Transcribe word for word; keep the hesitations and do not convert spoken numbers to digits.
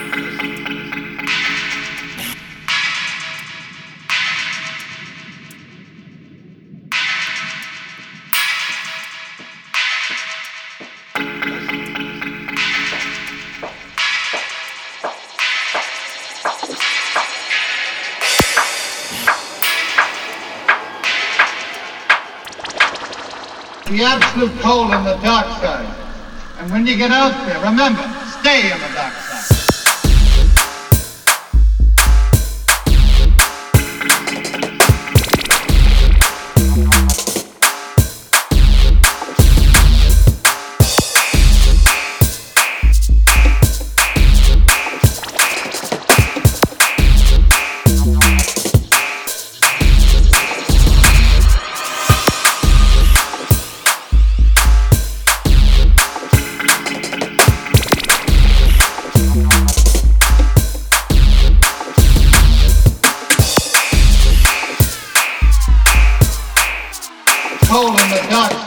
The absolute cold on the dark side. And when you get out there, remember, stay on the dark side. Cold in the dark